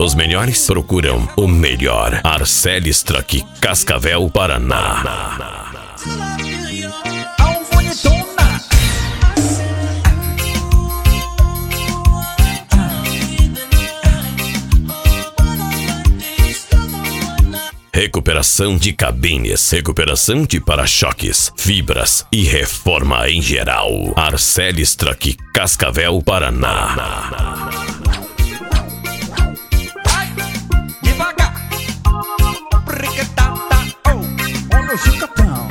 Os melhores procuram o melhor. Arcelis Truck, Cascavel, Paraná. Recuperação de cabines, recuperação de para-choques, fibras e reforma em geral. Arcelis Truck, Cascavel, Paraná. Devagar. Olha o chicatão.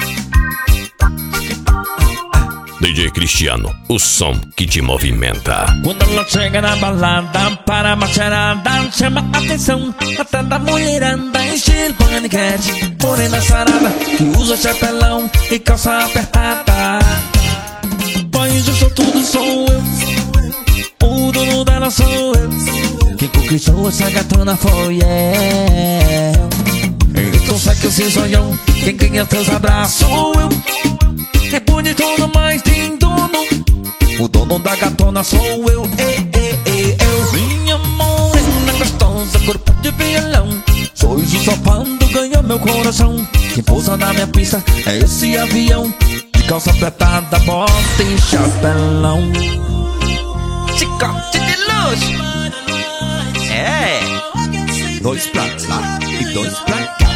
DJ Cristiano, o som que te movimenta. Quando ela chega na balada, para a macharada, chama a atenção até da mulherada, estilo paniquete, morena sarada, que usa chapelão e calça apertada. Pois eu sou tudo, sou eu, o dono dela sou eu. Quem conquistou essa gatona foi eu. Então sai que eu sei sonhão, quem ganha teus abraços sou eu. É bonito, mas tem dono. O dono da gatona sou eu. Minha morena gostosa, corpo de violão. Sois o sapando, ganha meu coração. Quem pousa na minha pista é esse avião. De calça apertada, bota e chapelão. Chicote de luxo. É. 2 pra lá e 2 pra cá.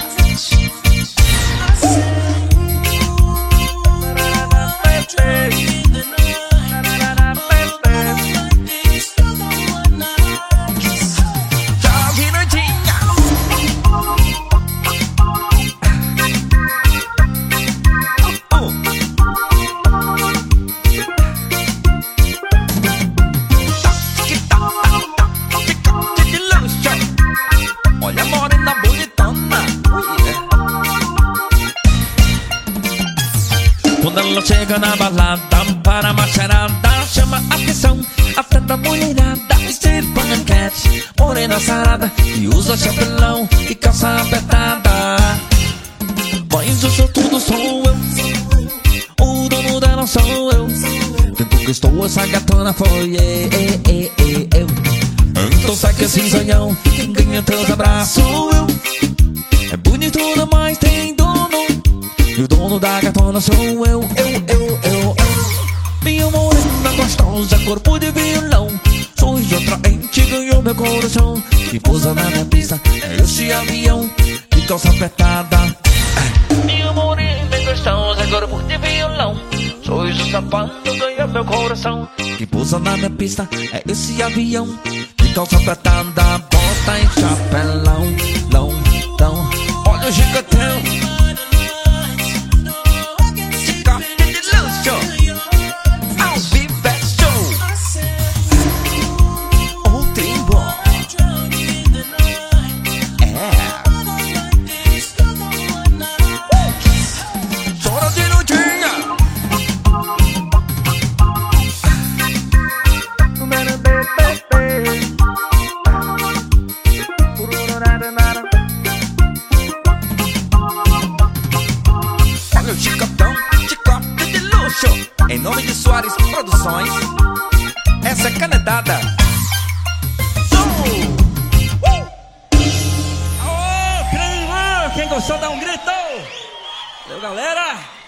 Olha a morena bonitona. Quando ela chega na balada, para a macharada, chama a atenção até da mulherada, estilo paniquete, morena sarada, que usa chapelão e calça apertada. Pois eu sou tudo, sou eu, o dono dela sou eu. Quem conquistou essa gatona foi eu. Então sai que esse sonhão, quem ganha teus abraços sou eu. É bonito, mas tem dono. E o dono da gatona sou eu. Minha morena gostosa, corpo de violão. Sois atraente, ganhou meu coração. Que pousa na minha pista é esse avião de calça apertada. Minha morena gostosa, corpo de violão. Sois o sapato, ganhou meu coração. Que pousa na minha pista é esse avião de calça apertada, bota em chapelão. Olha o gigantão. Olha o chicotão, chicote de luxo. Em nome de Soares Produções, essa é canetada. Quem gostou dá um grito. Valeu, galera.